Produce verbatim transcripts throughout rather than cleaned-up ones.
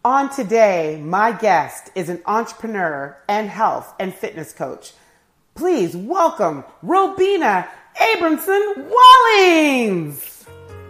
On today, my guest is an entrepreneur and health and fitness coach. Please welcome Robina Abramson Wallings.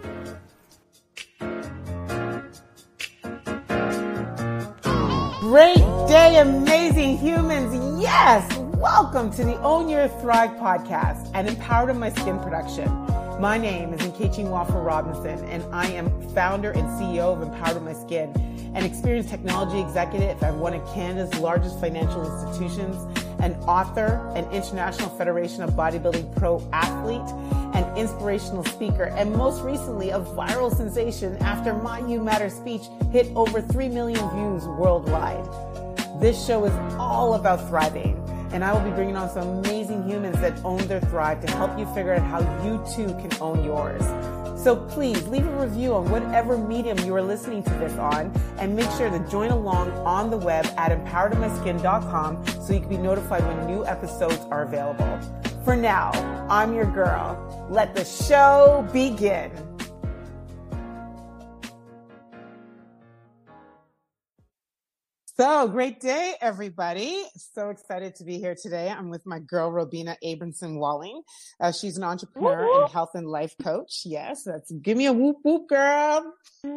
Great day, amazing humans. Yes, welcome to the Own Your Thrive podcast and Empowered on My Skin production. My name is Nkechi Nwafor Robinson, and I am founder and C E O of Empowered on My Skin, an experienced technology executive at one of Canada's largest financial institutions, an author, an International Federation of Bodybuilding pro athlete, an inspirational speaker, and most recently a viral sensation after my You Matter speech hit over three million views worldwide. This show is all about thriving, and I will be bringing on some amazing humans that own their thrive to help you figure out how you too can own yours. So please leave a review on whatever medium you are listening to this on, and make sure to join along on the web at empowered on my skin dot com so you can be notified when new episodes are available. For now, I'm your girl. Let the show begin. So great day, everybody. So excited to be here today. I'm with my girl, Robina Abramson Walling. Uh, she's an entrepreneur whoop, whoop. and health and life coach. Yes, that's give me a whoop, whoop, girl.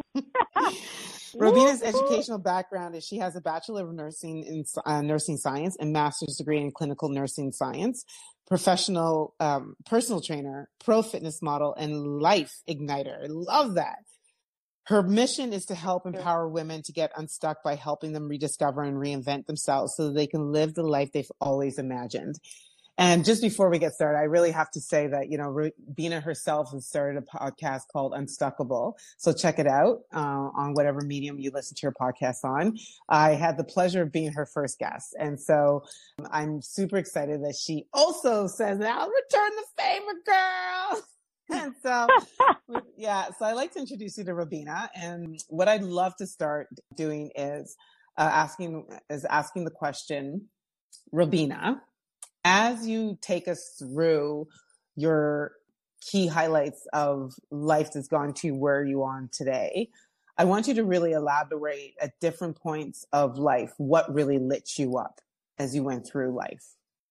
Robina's educational background is she has a Bachelor of Nursing in uh, Nursing Science and Master's degree in Clinical Nursing Science, professional um, personal trainer, pro fitness model, and life igniter. I love that. Her mission is to help empower women to get unstuck by helping them rediscover and reinvent themselves so that they can live the life they've always imagined. And just before we get started, I really have to say that, you know, Robina herself has started a podcast called Unstuckable. So check it out uh, on whatever medium you listen to your podcast on. I had the pleasure of being her first guest. And so I'm super excited that she also says, I'll return the favor, girl. And so, yeah, so I'd like to introduce you to Robina. And what I'd love to start doing is uh, asking is asking the question, Robina, as you take us through your key highlights of life that's gone to where you are today, I want you to really elaborate at different points of life what really lit you up as you went through life.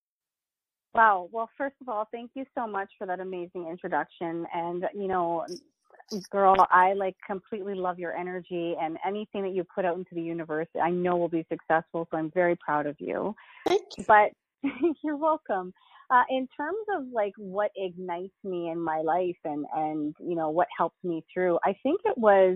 Wow. Well, first of all, thank you so much for that amazing introduction. And, you know, girl, I like completely love your energy, and anything that you put out into the universe, I know will be successful. So I'm very proud of you. Thank you. But you're welcome. Uh, in terms of like what ignites me in my life and, and, you know, what helps me through, I think it was,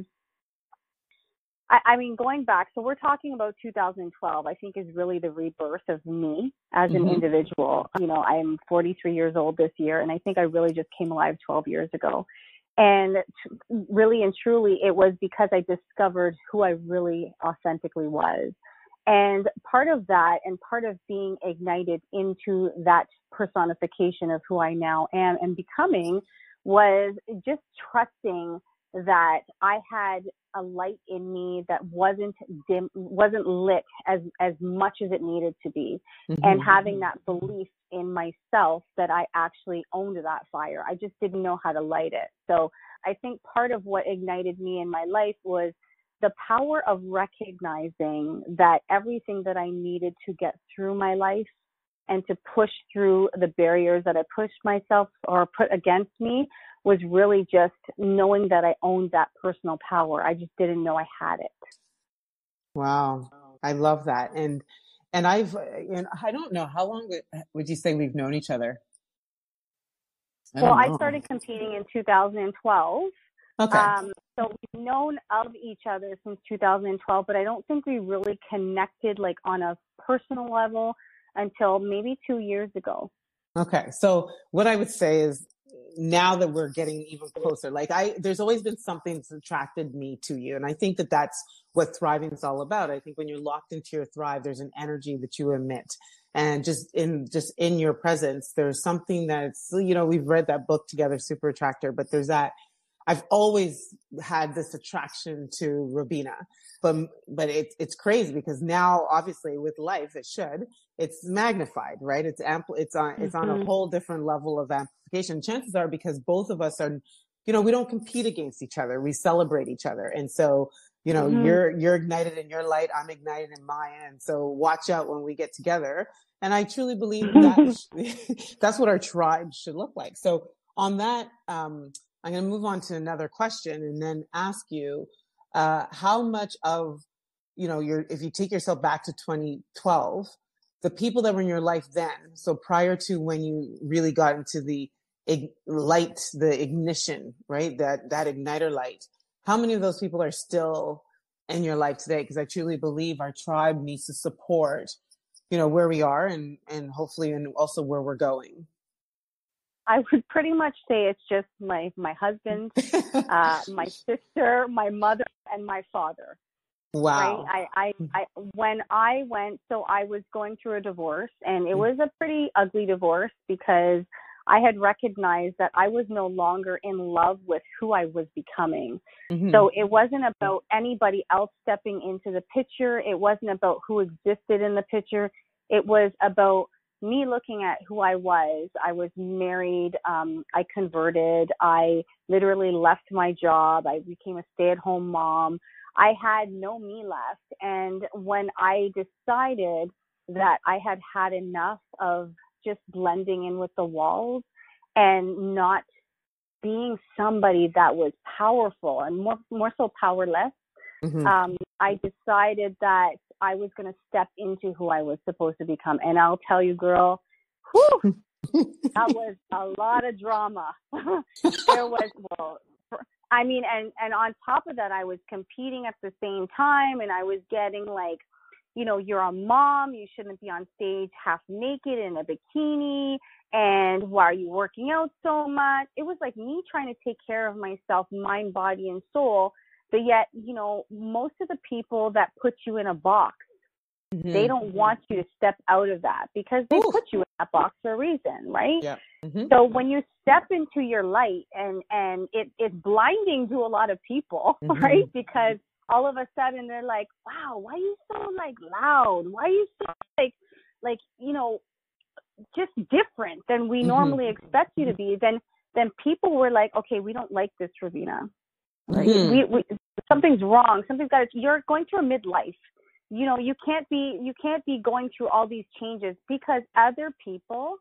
I, I mean, going back, so we're talking about two thousand twelve, I think is really the rebirth of me as an mm-hmm. individual. You know, I'm forty-three years old this year, and I think I really just came alive twelve years ago. And t- really and truly, it was because I discovered who I really authentically was. And part of that, and part of being ignited into that personification of who I now am and becoming, was just trusting that I had a light in me that wasn't dim, wasn't lit as, as much as it needed to be. Mm-hmm. And having that belief in myself that I actually owned that fire. I just didn't know how to light it. So I think part of what ignited me in my life was the power of recognizing that everything that I needed to get through my life and to push through the barriers that I pushed myself or put against me was really just knowing that I owned that personal power. I just didn't know I had it. Wow. I love that. And, and I've, you know, I don't know, how long would, would you say we've known each other? I well, I started competing in two thousand twelve. Okay. Um, so we've known of each other since two thousand twelve, but I don't think we really connected like on a personal level until maybe two years ago. Okay. So what I would say is, now that we're getting even closer, like I, there's always been something that's attracted me to you. And I think that that's what thriving is all about. I think when you're locked into your thrive, there's an energy that you emit, and just in, just in your presence, there's something that's, you know, we've read that book together, Super Attractor, but there's that, I've always had this attraction to Robina, but, but it's, it's crazy because now obviously with life, it should, it's magnified, right? It's ample, it's on, it's on a whole different level of amplification. Chances are because both of us are, you know, we don't compete against each other. We celebrate each other. And so you know, Mm-hmm. you're, you're ignited in your light. I'm ignited in my end. So watch out when we get together. And I truly believe that that's what our tribe should look like. So on that, um, I'm going to move on to another question and then ask you, uh, how much of, you know, your, if you take yourself back to twenty twelve, the people that were in your life then, so prior to when you really got into the ig- light, the ignition, right? That, that igniter light, how many of those people are still in your life today? Because I truly believe our tribe needs to support, you know, where we are and, and hopefully, and also where we're going. I would pretty much say it's just my, my husband, uh, my sister, my mother, and my father. Wow. Right. I, I, I, when I went, so I was going through a divorce, and it was a pretty ugly divorce because I had recognized that I was no longer in love with who I was becoming. Mm-hmm. So it wasn't about anybody else stepping into the picture. It wasn't about who existed in the picture. It was about me looking at who I was. I was married. Um, I converted. I literally left my job. I became a stay-at-home mom. I had no me left. And when I decided that I had had enough of just blending in with the walls and not being somebody that was powerful and more, more so powerless, mm-hmm. um, I decided that I was going to step into who I was supposed to become. And I'll tell you, girl, whew, that was a lot of drama. There was, well, I mean, and, and on top of that, I was competing at the same time, and I was getting like, you know, you're a mom, you shouldn't be on stage half naked in a bikini, and why are you working out so much? It was like me trying to take care of myself, mind, body, and soul, but yet, you know, most of the people that put you in a box, mm-hmm. they don't want you to step out of that because they Ooh. Put you in that box for a reason, right? Yeah. Mm-hmm. So when you step into your light, and, and it, it's blinding to a lot of people, mm-hmm. right? Because all of a sudden they're like, wow, why are you so like loud? Why are you so like, like, you know, just different than we mm-hmm. normally expect you to be? Then, then people were like, okay, we don't like this, Ravina. Right? Mm-hmm. We, we, something's wrong. Something's got to, you're going through a midlife. You know, you can't be, you can't be going through all these changes because other people,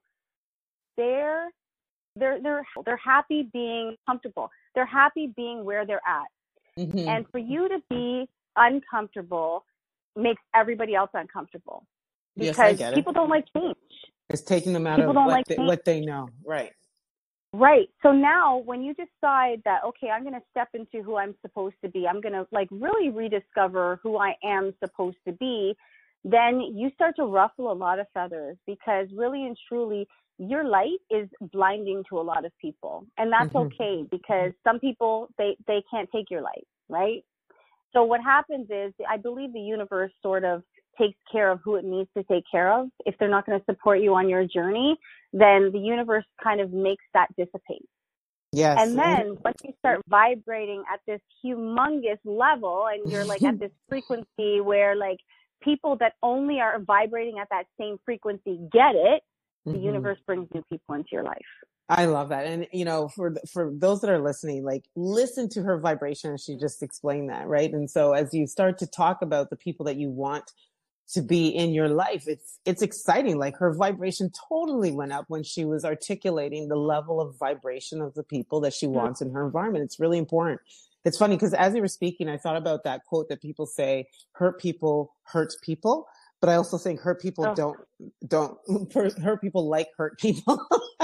they're, they're, they're, they're happy being comfortable. They're happy being where they're at. Mm-hmm. And for you to be uncomfortable makes everybody else uncomfortable because yes, I get people it. Don't like change. It's taking them out people of what, like they, what they know. Right. Right. So now when you decide that, okay, I'm going to step into who I'm supposed to be, I'm going to like really rediscover who I am supposed to be, then you start to ruffle a lot of feathers because really and truly your light is blinding to a lot of people. And that's mm-hmm. okay because some people, they, they can't take your light, right? So what happens is I believe the universe sort of takes care of who it needs to take care of. If they're not going to support you on your journey, then the universe kind of makes that dissipate. Yes. And then once you start vibrating at this humongous level and you're like at this frequency where like people that only are vibrating at that same frequency get it, the mm-hmm. universe brings new people into your life. I love that. And, you know, for, for those that are listening, like listen to her vibration. She just explained that. Right. And so as you start to talk about the people that you want to be in your life, it's, it's exciting. Like her vibration totally went up when she was articulating the level of vibration of the people that she wants in her environment. It's really important. It's funny because as you were speaking, I thought about that quote that people say, hurt people hurts people. But I also think hurt people oh. don't, don't hurt people like hurt people.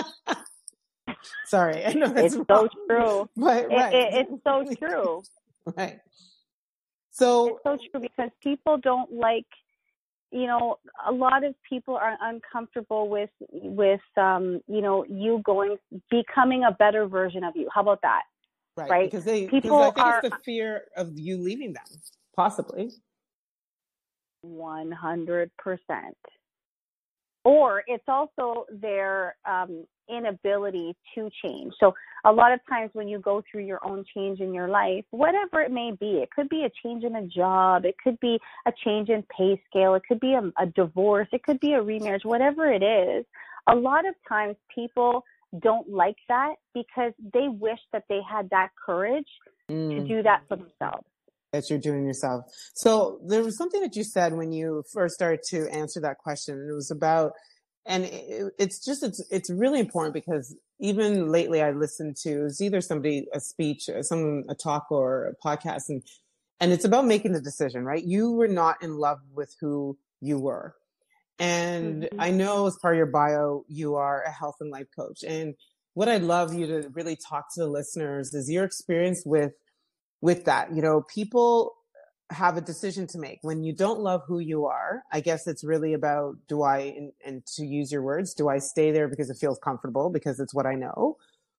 Sorry. I know that's it's wrong, so true. But, right. It, it, it's so true. Right. So it's so true because people don't like, you know, a lot of people are uncomfortable with, with, um, you know, you going, becoming a better version of you. How about that? Right. Right. Because they, people because I think are, it's the fear of you leaving them, possibly. one hundred percent. Or it's also their um, inability to change. So a lot of times when you go through your own change in your life, whatever it may be, it could be a change in a job, it could be a change in pay scale, it could be a, a divorce, it could be a remarriage, whatever it is. A lot of times people don't like that because they wish that they had that courage mm. to do that for themselves. that you're doing yourself. So there was something that you said when you first started to answer that question, and it was about, and it, it's just, it's, it's really important because even lately I listened to, it's either somebody, a speech, someone, a talk or a podcast, and, and it's about making the decision, right? You were not in love with who you were. And mm-hmm. I know as part of your bio, you are a health and life coach. And what I'd love you to really talk to the listeners is your experience with with that. You know, people have a decision to make. When you don't love who you are, I guess it's really about, do I, and, and to use your words, do I stay there because it feels comfortable, because it's what I know?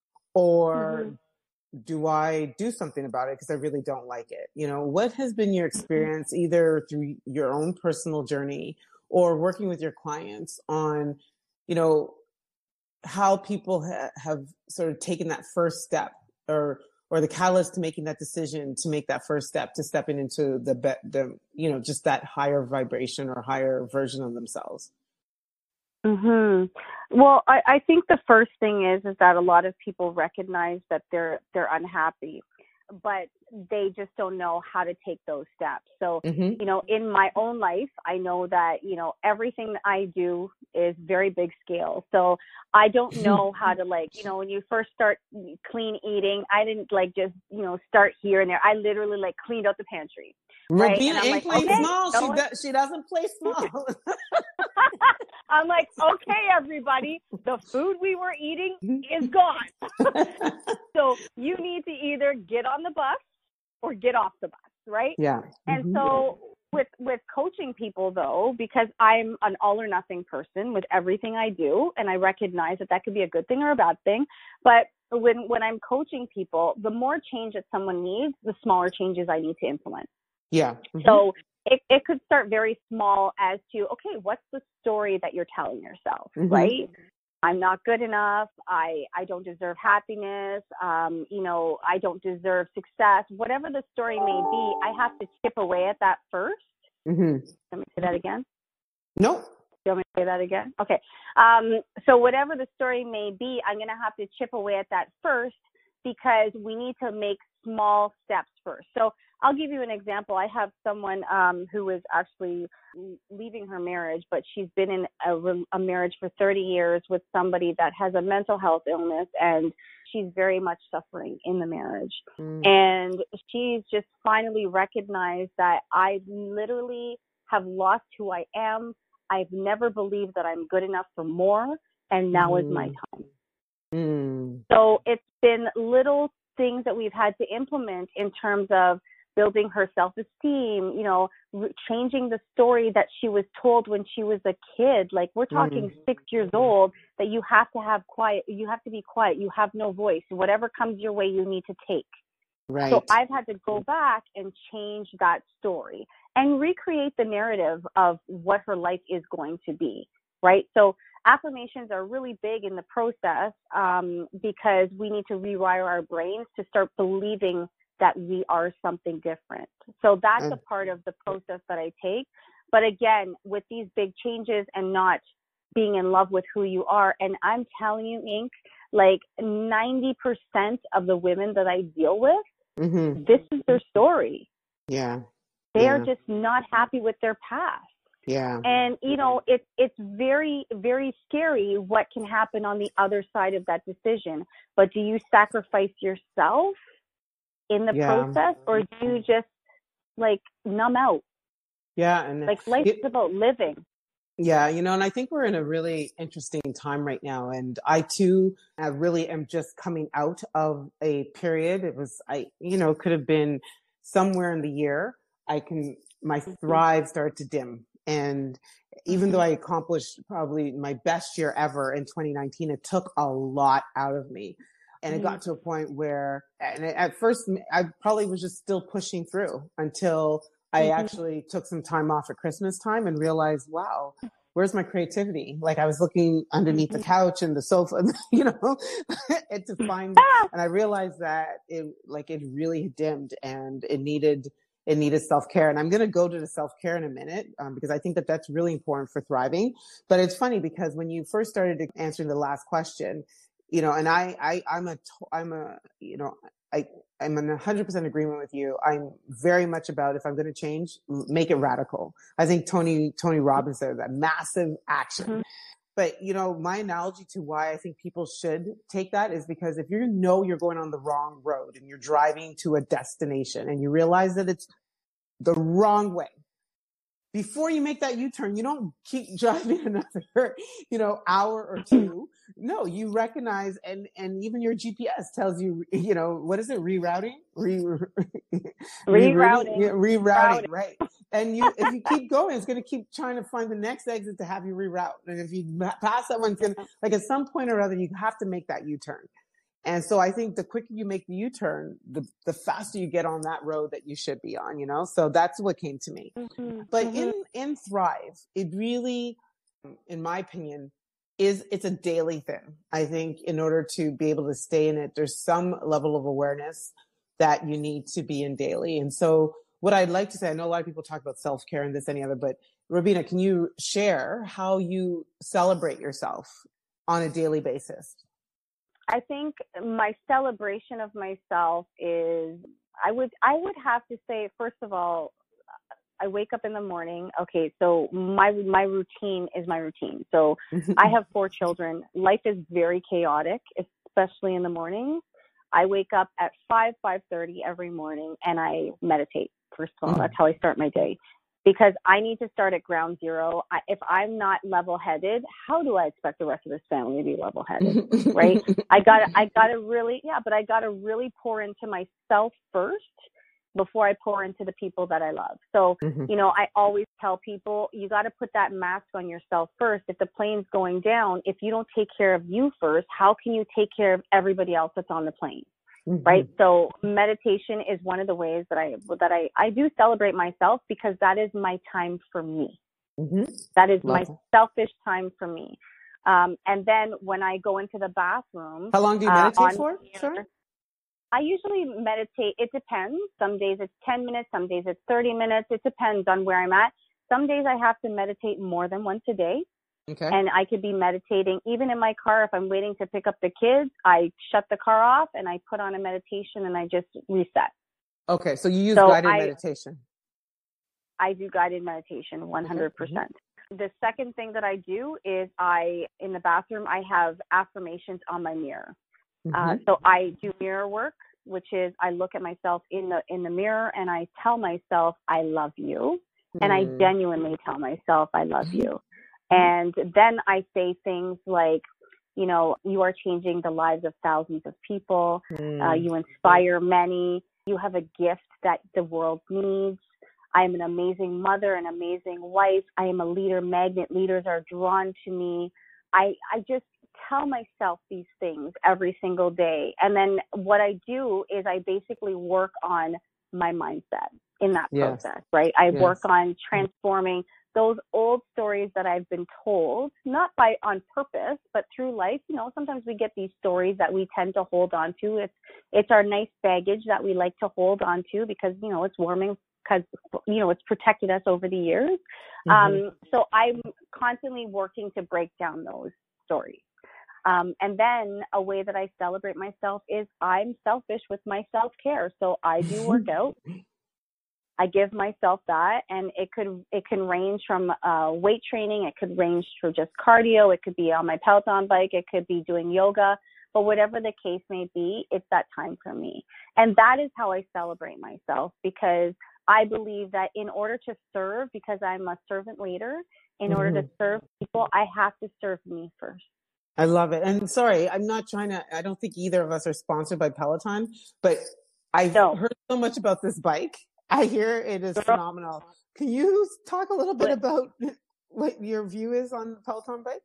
Or mm-hmm. do I do something about it because I really don't like it? You know, what has been your experience either through your own personal journey or working with your clients on, you know, how people ha- have sort of taken that first step, or or the catalyst to making that decision to make that first step to stepping into the, be- the you know, just that higher vibration or higher version of themselves? Hmm. Well, I, I think the first thing is, is that a lot of people recognize that they're, they're unhappy, but they just don't know how to take those steps. So, mm-hmm. you know, in my own life, I know that, you know, everything that I do is very big scale. So I don't know how to, like, you know, when you first start clean eating, I didn't like just, you know, start here and there. I literally like cleaned out the pantry. Right? Rabina ain't like, playing okay, small. She, does, she doesn't play small. I'm like, okay, everybody, the food we were eating is gone. So you need to either get on the bus or get off the bus, right? Yeah. And mm-hmm. so with with coaching people, though, because I'm an all or nothing person with everything I do, and I recognize that that could be a good thing or a bad thing, but when when I'm coaching people, the more change that someone needs, the smaller changes I need to implement. Yeah. Mm-hmm. So it, it could start very small as to, okay, what's the story that you're telling yourself, mm-hmm. right? I'm not good enough. I, I don't deserve happiness. Um, you know, I don't deserve success. Whatever the story may be, I have to chip away at that first. Mm-hmm. Let me say that again. Nope. You want me to say that again? Okay. Um, so whatever the story may be, I'm going to have to chip away at that first, because we need to make small steps first. So I'll give you an example. I have someone um, who is actually leaving her marriage, but she's been in a, a marriage for thirty years with somebody that has a mental health illness, and she's very much suffering in the marriage. Mm. And she's just finally recognized that I literally have lost who I am. I've never believed that I'm good enough for more, and now mm. is my time. Mm. So it's been little things that we've had to implement in terms of building her self-esteem, you know, re- changing the story that she was told when she was a kid. Like, we're talking mm. six years old, that you have to have quiet, you have to be quiet, you have no voice. Whatever comes your way, you need to take. Right. So I've had to go back and change that story and recreate the narrative of what her life is going to be, right? So affirmations are really big in the process um, because we need to rewire our brains to start believing that we are something different. So that's mm. a part of the process that I take. But again, with these big changes and not being in love with who you are, and I'm telling you, Ink, like ninety percent of the women that I deal with, mm-hmm. this is their story. Yeah. They yeah. are just not happy with their past. Yeah. And, you know, it's it's very, very scary what can happen on the other side of that decision. But do you sacrifice yourself in the yeah. process, or do you just, like, numb out? Yeah. And like, life's it, about living. Yeah. You know, and I think we're in a really interesting time right now. And I, too, I really am just coming out of a period. It was, I, you know, could have been somewhere in the year. I can, my thrive started to dim. And even mm-hmm. though I accomplished probably my best year ever in twenty nineteen, it took a lot out of me. And mm-hmm. it got to a point where, and at first, I probably was just still pushing through until I mm-hmm. actually took some time off at Christmas time and realized, wow, where's my creativity? Like, I was looking underneath mm-hmm. the couch and the sofa, you know, and to find, and I realized that it, like, it really dimmed and it needed It needed self-care. And I'm going to go to the self-care in a minute um, because I think that that's really important for thriving. But it's funny because when you first started answering the last question, you know, and I, I, I'm a, I'm a, you know, I, I'm in one hundred percent agreement with you. I'm very much about, if I'm going to change, make it radical. I think Tony, Tony Robbins said that, massive action. Mm-hmm. But, you know, my analogy to why I think people should take that is because if you know you're going on the wrong road and you're driving to a destination and you realize that it's the wrong way, before you make that U-turn, you don't keep driving another, you know, hour or two. No, you recognize, and, and even your G P S tells you, you know, what is it? Rerouting? Re, rerouting. Yeah, rerouting, right. And you, if you keep going, it's going to keep trying to find the next exit to have you reroute. And if you pass that one, it's going to, like at some point or other, you have to make that U-turn. And so I think the quicker you make the U-turn, the, the faster you get on that road that you should be on, you know? So that's what came to me. Mm-hmm. But mm-hmm. in, in Thrive, it really, in my opinion, is, it's a daily thing. I think in order to be able to stay in it, there's some level of awareness that you need to be in daily. And so what I'd like to say, I know a lot of people talk about self-care and this, any other, but Robina, can you share how you celebrate yourself on a daily basis? I think my celebration of myself is, I would, I would have to say, first of all, I wake up in the morning. Okay. So my, my routine is my routine. So I have four children. Life is very chaotic, especially in the morning. I wake up at five, five thirty every morning and I meditate. First of all, that's how I start my day. Because I need to start at ground zero. I, if I'm not level-headed, how do I expect the rest of this family to be level-headed, right? I got I got to really, yeah, but I got to really pour into myself first before I pour into the people that I love. So, mm-hmm. you know, I always tell people, you got to put that mask on yourself first. If the plane's going down, if you don't take care of you first, how can you take care of everybody else that's on the plane? Mm-hmm. Right. So meditation is one of the ways that I, that I, I do celebrate myself because that is my time for me. Mm-hmm. That is Love my it. selfish time for me. Um, and then when I go into the bathroom, how long do you meditate uh, for? Sure. I usually meditate. It depends. Some days it's ten minutes. Some days it's thirty minutes. It depends on where I'm at. Some days I have to meditate more than once a day. Okay. And I could be meditating even in my car. If I'm waiting to pick up the kids, I shut the car off and I put on a meditation and I just reset. Okay. So you use so guided I, meditation. I do guided meditation one hundred percent. Mm-hmm. The second thing that I do is I, in the bathroom, I have affirmations on my mirror. Mm-hmm. Uh, so I do mirror work, which is I look at myself in the, in the mirror and I tell myself, I love you. Mm-hmm. And I genuinely tell myself, I love you. And then I say things like, you know, you are changing the lives of thousands of people. Mm. Uh, you inspire many. You have a gift that the world needs. I am an amazing mother, an amazing wife. I am a leader magnet. Leaders are drawn to me. I, I just tell myself these things every single day. And then what I do is I basically work on my mindset in that yes. process, right? I yes. work on transforming those old stories that I've been told, not by on purpose, but through life. You know, sometimes we get these stories that we tend to hold on to. It's, it's our nice baggage that we like to hold on to because, you know, it's warming because, you know, it's protected us over the years. Mm-hmm. Um, so I'm constantly working to break down those stories. Um, and then a way that I celebrate myself is I'm selfish with my self-care. So I do work out. I give myself that, and it could it can range from uh, weight training. It could range for just cardio. It could be on my Peloton bike. It could be doing yoga. But whatever the case may be, it's that time for me. And that is how I celebrate myself because I believe that in order to serve, because I'm a servant leader, in mm-hmm. order to serve people, I have to serve me first. I love it. And sorry, I'm not trying to, I don't think either of us are sponsored by Peloton, but I've no. heard so much about this bike. I hear it is phenomenal. Can you talk a little bit about what your view is on the Peloton bike?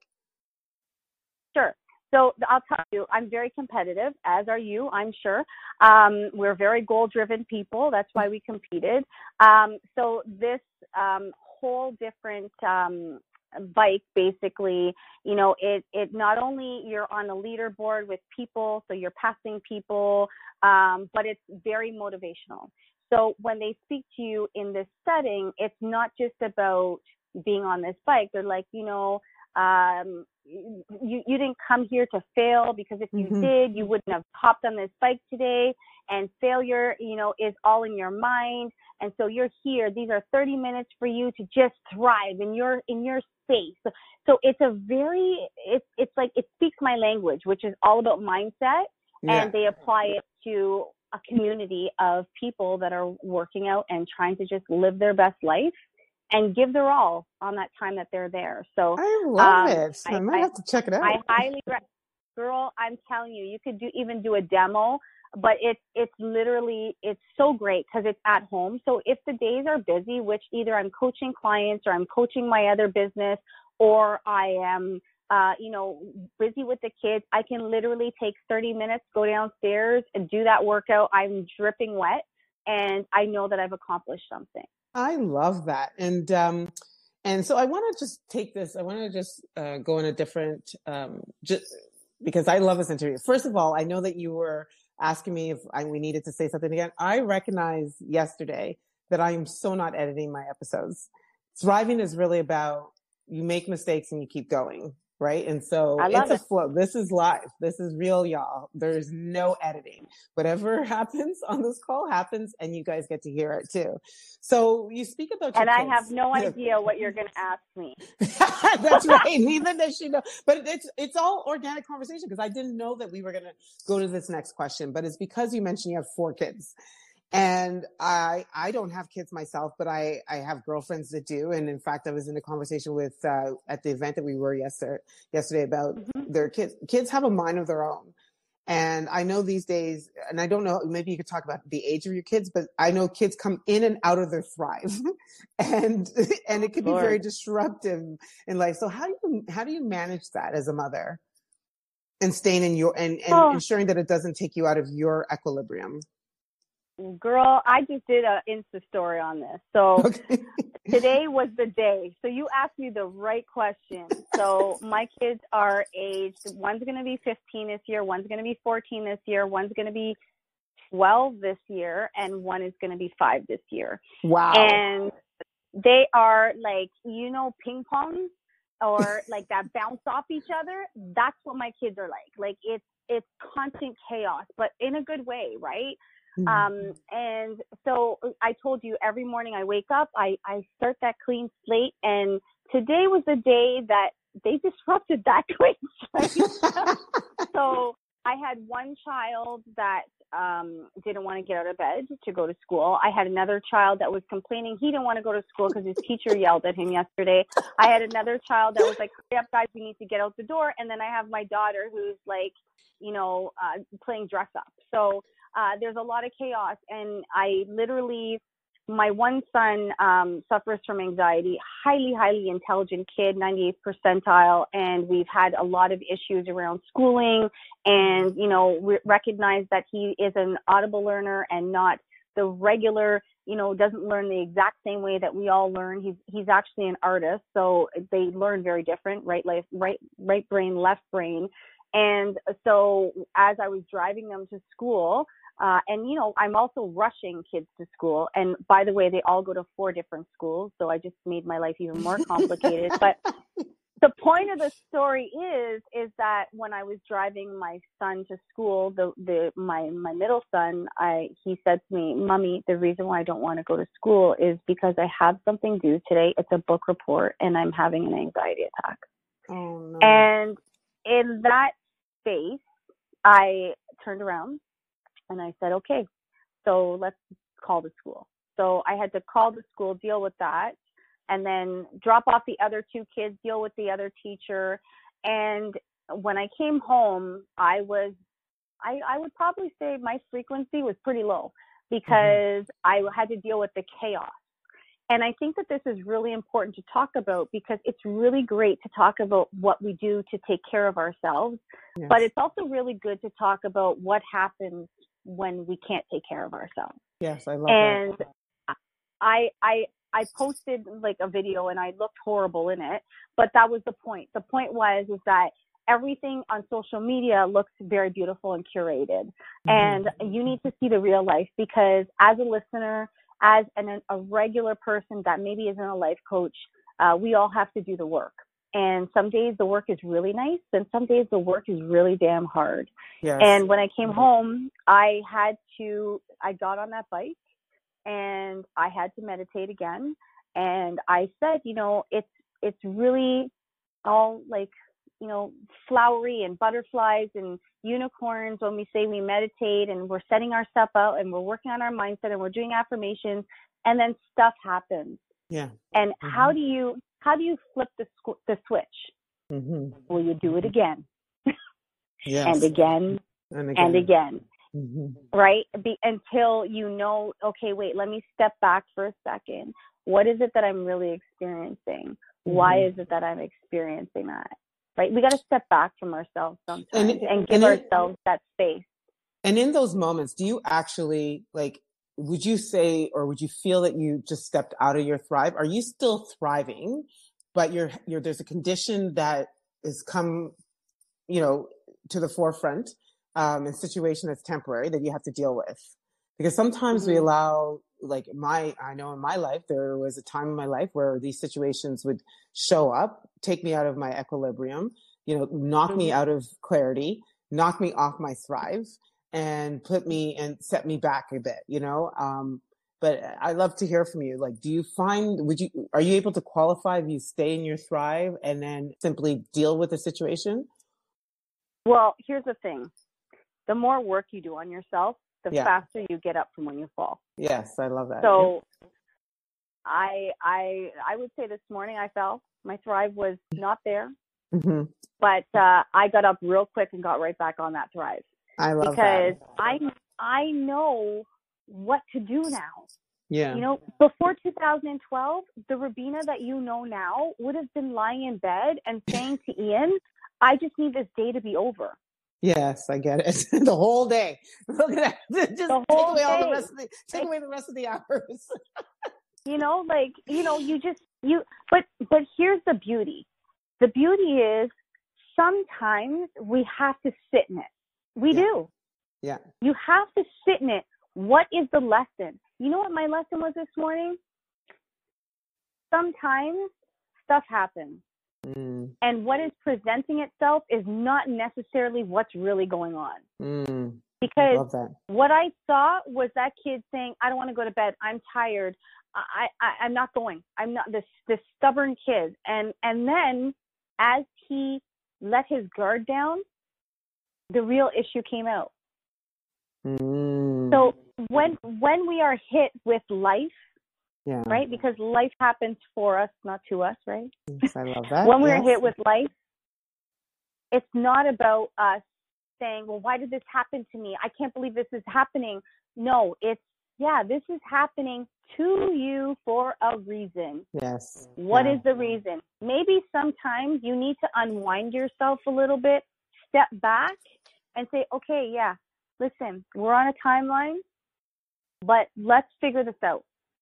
Sure. So I'll tell you, I'm very competitive, as are you, I'm sure. Um, we're very goal-driven people. That's why we competed. Um, so this um, whole different um, bike, basically, you know, it, it not only you're on a leaderboard with people, so you're passing people, um, but it's very motivational. So when they speak to you in this setting, it's not just about being on this bike. They're like, you know, um, you, you didn't come here to fail, because if you Mm-hmm. did, you wouldn't have hopped on this bike today. And failure, you know, is all in your mind. And so you're here. These are thirty minutes for you to just thrive in your, in your space. So, so it's a very, it's, it's like, it speaks my language, which is all about mindset. Yeah. And they apply it to a community of people that are working out and trying to just live their best life and give their all on that time that they're there. So I love um, it. I, I, might I, have to check it out. I highly recommend. Girl, I'm telling you, you could do even do a demo, but it's it's literally, it's so great because it's at home. So if the days are busy, which either I'm coaching clients or I'm coaching my other business, or I am, uh, you know, busy with the kids, I can literally take thirty minutes, go downstairs and do that workout. I'm dripping wet, and I know that I've accomplished something. I love that. And, um, and so I want to just take this, I want to just, uh, go in a different, um, just because I love this interview. First of all, I know that you were asking me if I, we needed to say something again. I recognized yesterday that I am so not editing my episodes. Thriving is really about, you make mistakes and you keep going. Right. And so I love it's a it. flow. This is live. This is real, y'all. There's no editing. Whatever happens on this call happens, and you guys get to hear it too. So you speak about your And I kids. have no idea what you're going to ask me. That's right. Neither does she know. But it's it's all organic conversation, because I didn't know that we were going to go to this next question. But it's because you mentioned you have four kids. And I, I don't have kids myself, but I, I have girlfriends that do. And in fact, I was in a conversation with, uh, at the event that we were yesterday, yesterday about mm-hmm. their kids. Kids have a mind of their own. And I know these days, and I don't know, maybe you could talk about the age of your kids, but I know kids come in and out of their thrive and, and it can be Lord. very disruptive in life. So how do you, how do you manage that as a mother and staying in your, and, and oh. ensuring that it doesn't take you out of your equilibrium? Girl, I just did a Insta story on this. So okay. Today was the day. So you asked me the right question. So my kids are aged, one's going to be fifteen this year, one's going to be fourteen this year, one's going to be twelve this year, and one is going to be five this year. Wow. And they are like, you know, ping pong or like that bounce off each other. That's what my kids are like. Like it's, it's constant chaos, but in a good way, right? Um, and so I told you every morning I wake up, I, I start that clean slate. And today was the day that they disrupted that clean slate. So I had one child that um, didn't want to get out of bed to go to school. I had another child that was complaining he didn't want to go to school because his teacher yelled at him yesterday. I had another child that was like, hurry up, guys, we need to get out the door. And then I have my daughter who's like, you know, uh, playing dress up. So Uh, there's a lot of chaos, and I literally, my one son um, suffers from anxiety, highly, highly intelligent kid, ninety-eighth percentile, and we've had a lot of issues around schooling, and, you know, we recognize that he is an audible learner and not the regular, you know, doesn't learn the exact same way that we all learn. He's he's actually an artist, so they learn very different, right, life, right, right brain, left brain. And so as I was driving them to school, uh, and, you know, I'm also rushing kids to school. And by the way, they all go to four different schools. So I just made my life even more complicated. But the point of the story is, is that when I was driving my son to school, the, the, my, my middle son, I, he said to me, Mommy, the reason why I don't want to go to school is because I have something due today. It's a book report and I'm having an anxiety attack. Oh, no. And in that space, I turned around and I said, okay, so let's call the school. So I had to call the school, deal with that, and then drop off the other two kids, deal with the other teacher. And when I came home, I was, I, I would probably say my frequency was pretty low because mm-hmm. I had to deal with the chaos. And I think that this is really important to talk about because it's really great to talk about what we do to take care of ourselves, yes. but it's also really good to talk about what happens when we can't take care of ourselves. Yes, I love and that. And I, I, I posted like a video and I looked horrible in it, but that was the point. The point was, is that everything on social media looks very beautiful and curated. Mm-hmm. And you need to see the real life because as a listener, as an, a regular person that maybe isn't a life coach, uh, we all have to do the work. And some days the work is really nice, and some days the work is really damn hard. Yes. And when I came home, I had to, I got on that bike and I had to meditate again. And I said, you know, it's, it's really all like, you know, flowery and butterflies and unicorns when we say we meditate and we're setting our stuff out and we're working on our mindset and we're doing affirmations, and then stuff happens. Yeah. And Mm-hmm. how do you, how do you flip the, the switch? Mm-hmm. Well, you do it again. Yes. and again and again. and again. Mm-hmm. Right? Be, until you know, okay, wait, let me step back for a second. What is it that I'm really experiencing? Mm-hmm. Why is it that I'm experiencing that? Right? We got to step back from ourselves sometimes and, and give and ourselves it, that space. And in those moments, do you actually, like, would you say, or would you feel that you just stepped out of your thrive? Are you still thriving, but you're, you're, there's a condition that has come, you know, to the forefront, um, in a situation that's temporary that you have to deal with? Because sometimes mm-hmm. we allow, like my, I know in my life, there was a time in my life where these situations would show up, take me out of my equilibrium, you know, knock mm-hmm. me out of clarity, knock me off my thrive, and put me and set me back a bit, you know? Um, but I'd love to hear from you. Like, do you find, would you, are you able to qualify if you stay in your thrive and then simply deal with the situation? Well, here's the thing. The more work you do on yourself, the yeah. faster you get up from when you fall. Yes, I love that. So yeah. I, I, I would say this morning I fell. My thrive was not there, mm-hmm. but uh, I got up real quick and got right back on that thrive. I love because that. I I know what to do now. Yeah. You know, before two thousand twelve, the Rubina that you know now would have been lying in bed and saying to Ian, I just need this day to be over. Yes, I get it. The whole day. Look at that. Just the take whole away day. all the rest of the take away the rest of the hours. You know, like, you know, you just you but but here's the beauty. The beauty is sometimes we have to sit in it. We yeah. do. Yeah. You have to sit in it. What is the lesson? You know what my lesson was this morning? Sometimes stuff happens. Mm. And what is presenting itself is not necessarily what's really going on. Mm. Because what I saw was that kid saying, I don't want to go to bed. I'm tired. I, I, I'm not going. I'm not this, this stubborn kid. And, and then as he let his guard down, the real issue came out. Mm. So when when we are hit with life, yeah. right? Because life happens for us, not to us, right? Yes, I love that. When we're yes. hit with life, it's not about us saying, well, why did this happen to me? I can't believe this is happening. No, it's, yeah, this is happening to you for a reason. Yes. What yeah. is the reason? Maybe sometimes you need to unwind yourself a little bit, step back, and say, okay, yeah, listen, we're on a timeline, but let's figure this out.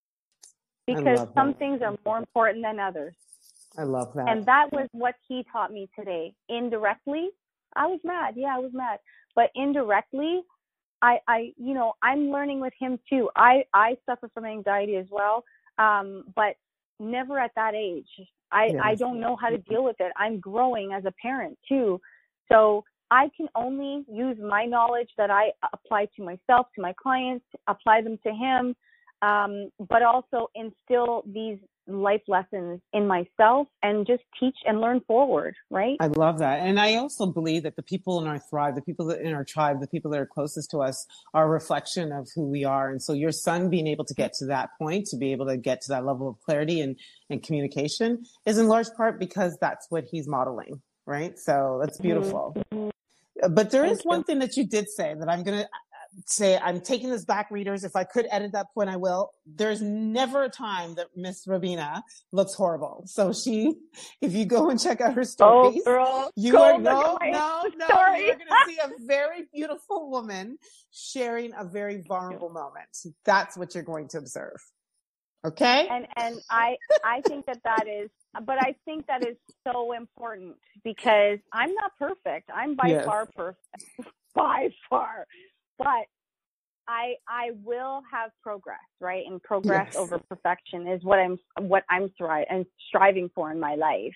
Because some that. things are more important than others. I love that. And that was what he taught me today. Indirectly, I was mad. Yeah, I was mad. But indirectly, I, I, you know, I'm learning with him too. I, I suffer from anxiety as well, um, but never at that age. I, yes. I don't know how to deal with it. I'm growing as a parent too. So I can only use my knowledge that I apply to myself, to my clients, apply them to him, um, but also instill these life lessons in myself and just teach and learn forward, right? I love that. And I also believe that the people in our thrive, the people that in our tribe, the people that are closest to us are a reflection of who we are. And so your son being able to get to that point, to be able to get to that level of clarity and, and communication is in large part because that's what he's modeling, right? So that's beautiful. Mm-hmm. But there Thank is one you. thing that you did say that I'm going to say, I'm taking this back, readers. If I could edit that point, I will. There's never a time that Miss Rubina looks horrible. So she, if you go and check out her stories, oh, girl. you go are, no, no, no, story. you're going to see a very beautiful woman sharing a very vulnerable moment. That's what you're going to observe. Okay. And, and I, I think that that is, but I think that is so important because I'm not perfect. I'm by yes. far perfect, by far, but I, I will have progress, right? And progress yes. over perfection is what I'm, what I'm stri- and striving for in my life.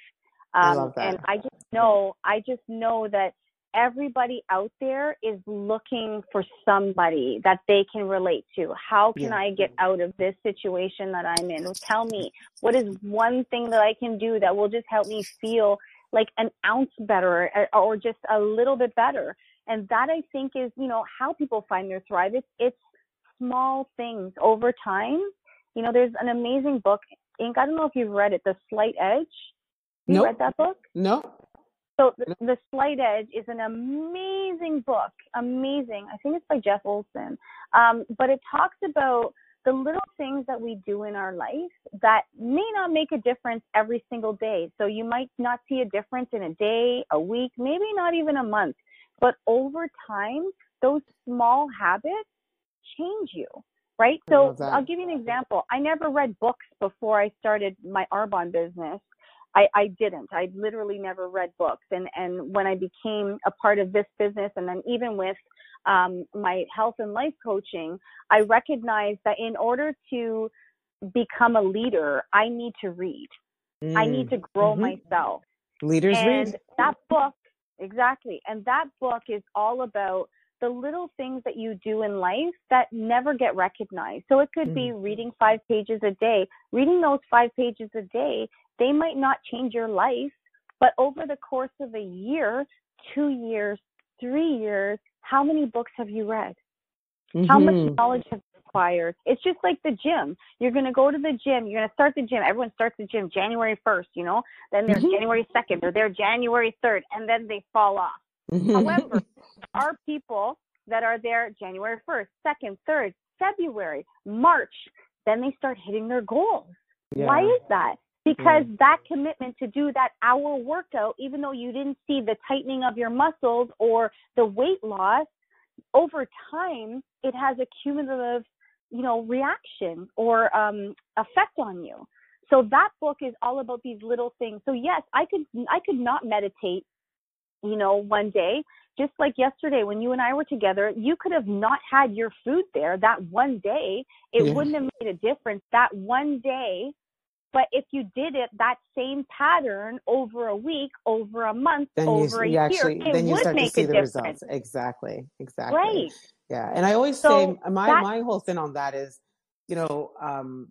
I Um, love that. and I just know, I just know that everybody out there is looking for somebody that they can relate to. How can Yeah. I get out of this situation that I'm in? Tell me, what is one thing that I can do that will just help me feel like an ounce better, or, or just a little bit better? And that, I think, is, you know, how people find their thrive. It's, it's small things over time. You know, there's an amazing book, Ink. I don't know if you've read it, The Slight Edge. You Nope. read that book? No. So the, the Slight Edge is an amazing book, amazing. I think it's by Jeff Olson. Um, but it talks about the little things that we do in our life that may not make a difference every single day. So you might not see a difference in a day, a week, maybe not even a month. But over time, those small habits change you, right? I So love that. I'll give you an example. I never read books before I started my Arbonne business. I, I didn't. I literally never read books. And, and when I became a part of this business, and then even with um, my health and life coaching, I recognized that in order to become a leader, I need to read. Mm. I need to grow mm-hmm. myself. Leaders and read. that book, exactly. And that book is all about the little things that you do in life that never get recognized. So it could mm. be reading five pages a day. Reading those five pages a day, they might not change your life, but over the course of a year, two years, three years, how many books have you read? Mm-hmm. How much knowledge have you acquired? It's just like the gym. You're going to go to the gym. You're going to start the gym. Everyone starts the gym January first, you know, then they're mm-hmm. January second, or they're January third, and then they fall off. Mm-hmm. However, there are people that are there January first, second, third, February, March, then they start hitting their goals. Yeah. Why is that? Because yeah. that commitment to do that hour workout, even though you didn't see the tightening of your muscles or the weight loss, over time, it has a cumulative, you know, reaction or um, effect on you. So that book is all about these little things. So yes, I could, I could not meditate, you know, one day. Just like yesterday when you and I were together, you could have not had your food there that one day. It yeah. wouldn't have made a difference that one day. But if you did it, that same pattern over a week, over a month, then over you, you a actually, year, it then you would start make to see a the difference. results. Exactly. Exactly. Right. Yeah. And I always so say my, that, my whole thing on that is, you know, um,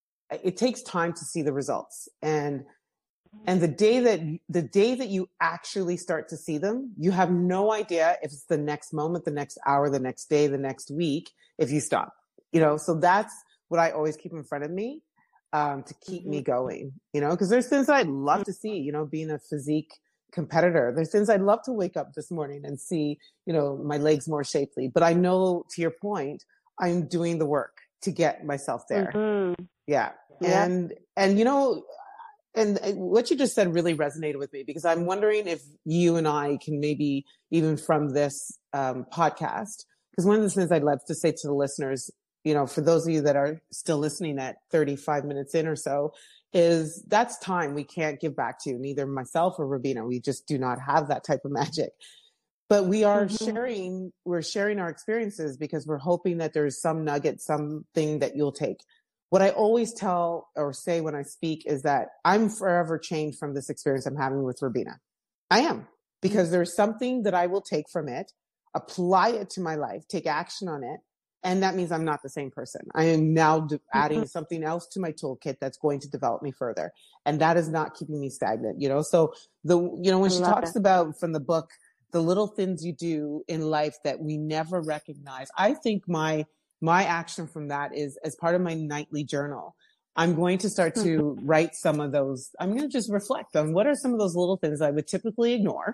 it takes time to see the results. And, and the day that, the day that you actually start to see them, you have no idea if it's the next moment, the next hour, the next day, the next week, if you stop, you know, so that's what I always keep in front of me. Um, to keep mm-hmm. me going, you know, because there's things I'd love to see, you know, being a physique competitor. There's things I'd love to wake up this morning and see, you know, my legs more shapely. But I know, to your point, I'm doing the work to get myself there. Mm-hmm. Yeah. yeah. And, and, you know, and what you just said really resonated with me, because I'm wondering if you and I can maybe even from this um, podcast, because one of the things I'd love to say to the listeners, you know, for those of you that are still listening at thirty-five minutes in or so, is that's time we can't give back to, neither myself or Rubina. We just do not have that type of magic. But we are mm-hmm. sharing, we're sharing our experiences because we're hoping that there's some nugget, something that you'll take. What I always tell or say when I speak is that I'm forever changed from this experience I'm having with Rubina. I am, because mm-hmm. there's something that I will take from it, apply it to my life, take action on it. And that means I'm not the same person. I am now de- adding something else to my toolkit that's going to develop me further. And that is not keeping me stagnant, you know? So the, you know, when she talks it. about from the book, the little things you do in life that we never recognize, I think my, my action from that is as part of my nightly journal, I'm going to start to write some of those. I'm going to just reflect on what are some of those little things I would typically ignore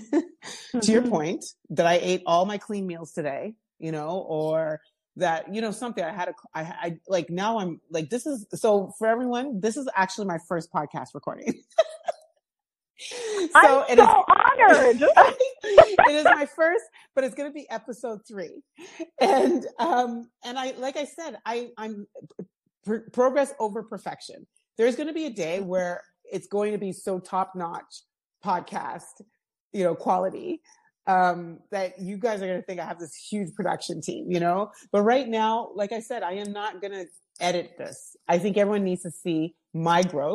to your point, that I ate all my clean meals today, you know, or that, you know, something I had, a, I, I like now I'm like, this is, so for everyone, this is actually my first podcast recording. so I'm it so is, honored. It is my first, but it's going to be episode three. And, um, and I, like I said, I, I'm pr- progress over perfection. There's going to be a day where it's going to be so top notch podcast, you know, quality, um, that you guys are going to think I have this huge production team, you know, but right now, like I said, I am not going to edit this. I think everyone needs to see my growth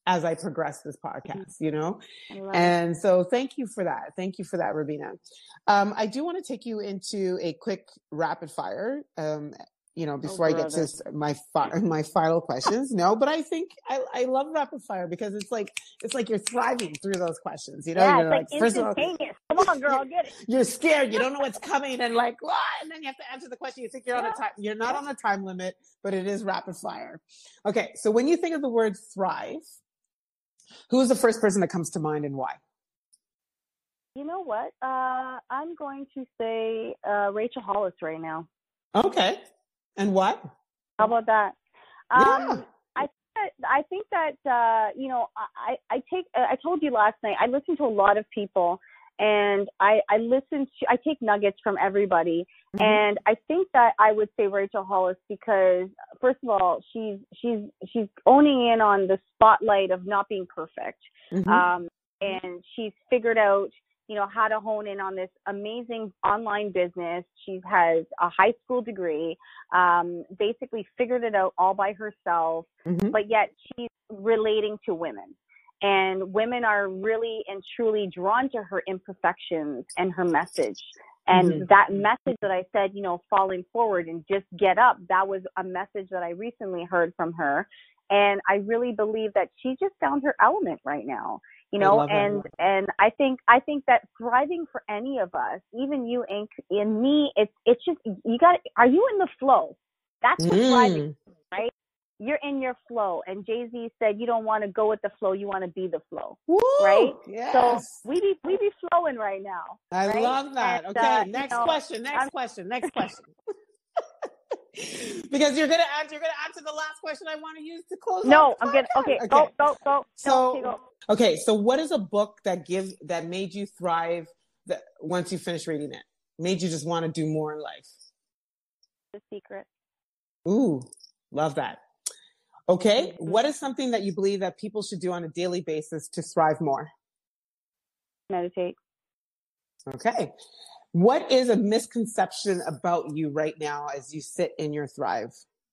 as I progress this podcast, you know? And it. So thank you for that. Thank you for that, Rubina. Um, I do want to take you into a quick rapid fire, um, you know, before oh, I get to my, fi- my final questions. No, but I think I, I love rapid fire because it's like, it's like you're thriving through those questions, you know? Yeah, you're it's like, first of all, come on, girl, get it. You're scared. You don't know what's coming and like, what? And then you have to answer the question. You think you're yeah. on a time, you're not on a time limit, but it is rapid fire. Okay. So when you think of the word thrive, who is the first person that comes to mind and why? You know what? Uh, I'm going to say uh, Rachel Hollis right now. Okay. And what? How about that? Yeah. Um, I I think that uh, you know I I take I told you last night I listen to a lot of people and I I listen to I take nuggets from everybody mm-hmm. and I think that I would say Rachel Hollis because first of all she's she's she's owning in on the spotlight of not being perfect mm-hmm. um, and she's figured out you know, how to hone in on this amazing online business. She has a high school degree, um, basically figured it out all by herself, mm-hmm. but yet she's relating to women. And women are really and truly drawn to her imperfections and her message. And mm-hmm. that message that I said, you know, falling forward and just get up, that was a message that I recently heard from her. And I really believe that she just found her element right now. You know, and, and I think, I think that thriving for any of us, even you and, and me, it's, it's just, you got, are you in the flow? That's what mm. thriving, right? You're in your flow. And Jay-Z said, you don't want to go with the flow. You want to be the flow, Woo, right? Yes. So we be, we be flowing right now. I right? love that. And, okay. Uh, next you know, question, next I'm, question, next question. Because you're gonna answer, you're gonna answer the last question I want to use to close. No, off the I'm gonna. Okay, okay, go, go, go. So, no, go. okay, so what is a book that gives that made you thrive? That once you finish reading it, made you just want to do more in life? The Secret. Ooh, love that. Okay, mm-hmm. What is something that you believe that people should do on a daily basis to thrive more? Meditate. Okay. What is a misconception about you right now as you sit in your thrive?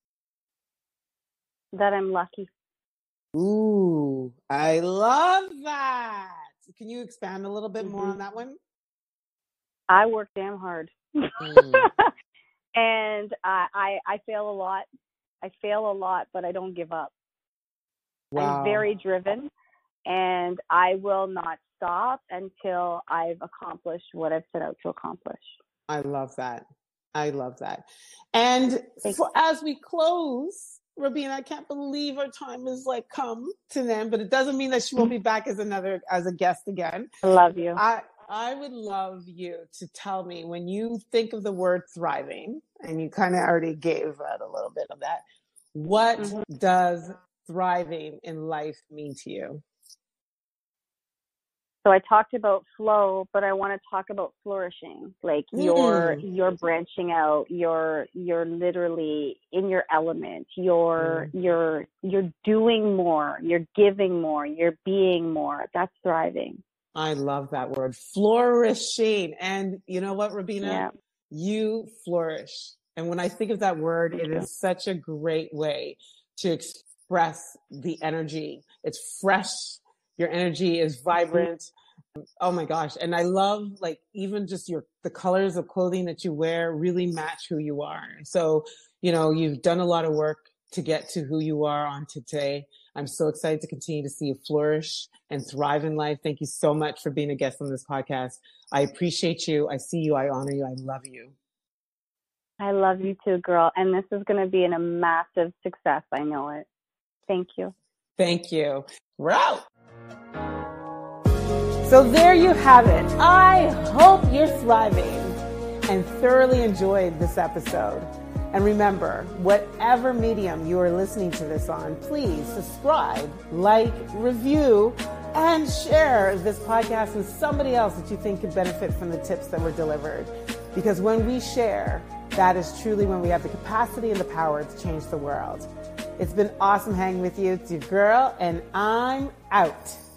That I'm lucky. Ooh, I love that. Can you expand a little bit mm-hmm. more on that one? I work damn hard. Mm. and uh, I, I fail a lot. I fail a lot, but I don't give up. Wow. I'm very driven, and I will not stop until I've accomplished what I've set out to accomplish. I love that. I love that. And for, as we close, Rubina, I can't believe our time has like come to them, but it doesn't mean that she won't be back as another, as a guest again. I love you. I, I would love you to tell me when you think of the word thriving, and you kind of already gave out a little bit of that, what mm-hmm. does thriving in life mean to you? So I talked about flow, but I want to talk about flourishing. Like mm. you're you're branching out. You're you're literally in your element. You're mm. you're you're doing more. You're giving more. You're being more. That's thriving. I love that word, flourishing. And you know what, Rubina? Yeah. You flourish. And when I think of that word, it is such a great way to express the energy. It's fresh. Your energy is vibrant. Oh my gosh. And I love like even just your, the colors of clothing that you wear really match who you are. So, you know, you've done a lot of work to get to who you are on today. I'm so excited to continue to see you flourish and thrive in life. Thank you so much for being a guest on this podcast. I appreciate you. I see you. I honor you. I love you. I love you too, girl. And this is going to be an, a massive success. I know it. Thank you. Thank you. We're out. So there you have it. I hope you're thriving and thoroughly enjoyed this episode. And remember, whatever medium you are listening to this on, please subscribe, like, review, and share this podcast with somebody else that you think could benefit from the tips that were delivered. Because when we share, that is truly when we have the capacity and the power to change the world. It's been awesome hanging with you. It's your girl, and I'm out.